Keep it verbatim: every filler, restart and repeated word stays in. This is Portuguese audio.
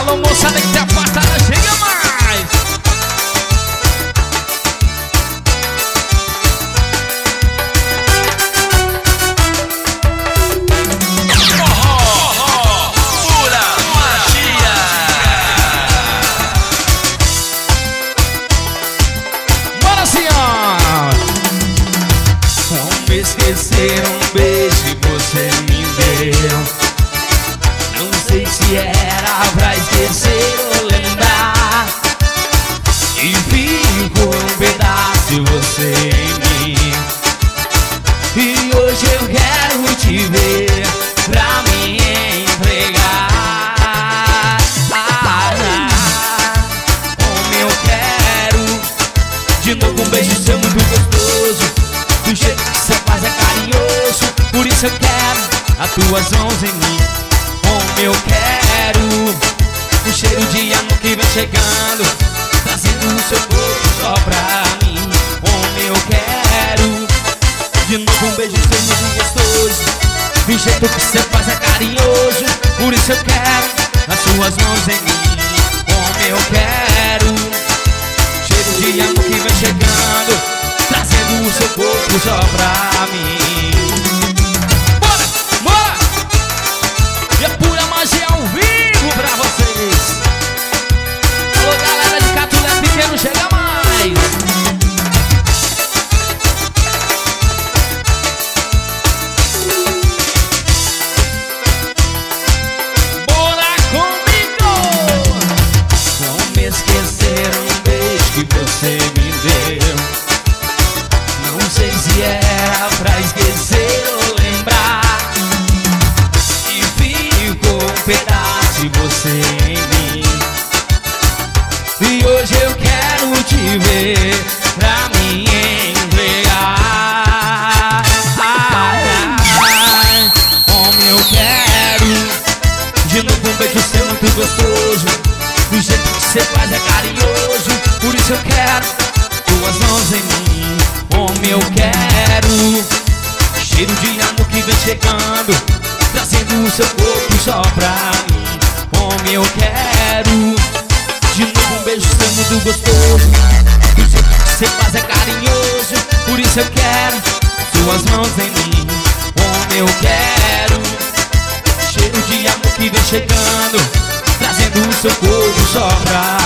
Alô, moçada que tá apartada, chega mais. Forró, pura magia. Bora, senhor. Como esquecer um beijo que você me deu? Não sei se era pra esquecer ou lembrar. E ficou um pedaço de você em mim. E hoje eu quero te ver pra me entregar. Ah, como eu quero de novo um beijo seu muito gostoso. Do jeito que você faz é carinhoso. Por isso eu quero as tuas mãos em mim. Como eu quero o cheiro de amor que vem chegando, trazendo o seu corpo só pra mim. Como eu quero de novo um beijo seu muito gostoso. Do jeito que você faz é carinhoso. Por isso eu quero as suas mãos em mim. Como eu quero cheiro de amor que vem chegando, trazendo o seu corpo só pra mim. Bora, bora. E é pura magia ao vivo pra vocês. Alô, galera de Catulé Pequeno, chega mais. Bora comigo. Como esquecer um beijo que você me deu? Não sei se era pra esquecer ou lembrar. E ficou um pedaço de você em mim. E hoje eu quero te ver pra me entregar. Ai, ai, como eu quero de novo um beijo seu muito gostoso. Do jeito que você faz é carinhoso. Por isso eu quero tuas mãos em mim. Como eu quero cheiro de amor que vem chegando, trazendo o seu corpo só pra mim. Como eu quero de novo um beijo seu muito gostoso. Do jeito que você faz é carinhoso. Por isso eu quero suas mãos em mim. Como eu quero cheiro de amor que vem chegando, trazendo o seu corpo só pra